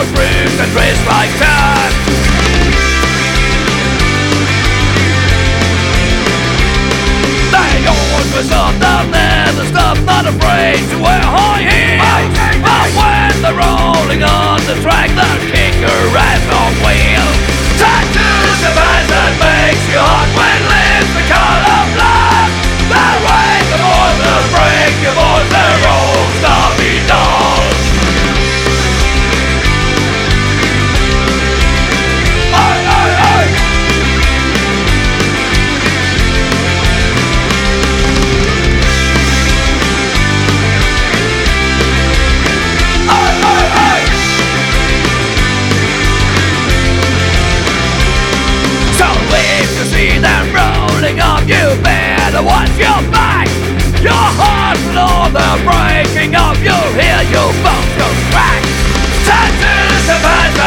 all bruised and dressed like that. They all dress up down there, the stuff not afraid to wear high heels. But when they're rolling on the track, they'll kick your ass on wheels. Tattoos of eyes that makes you hot when lips the color blood. They'll raise the voice, they'll break your voice, they're all snobby dolls. You better watch your back. Your heart will all the breaking up. You'll hear your bones go crack. Tattoos of eyes